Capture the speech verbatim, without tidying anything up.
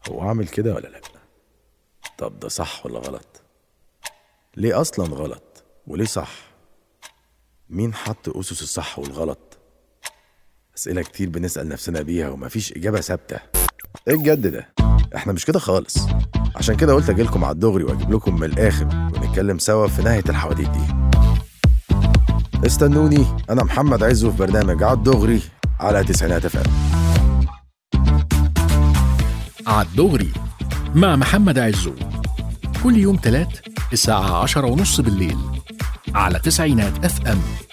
هو عامل كده ولا لا؟ طب ده صح ولا غلط؟ ليه اصلا غلط وليه صح؟ مين حط اسس الصح والغلط؟ اسئله كتير بنسال نفسنا بيها ومفيش اجابه ثابته. ايه الجد ده؟ احنا مش كده خالص. عشان كده قلت اجيلكم على الدغري واجيب لكم من الاخر ونتكلم سوا في نهايه الحواديت دي. استنوني، انا محمد عزو في برنامج على الدغري على تسعينات اف ام. على الدغري مع محمد عزو، كل يوم تلات الساعة عشرة ونص بالليل على تسعينات اف ام.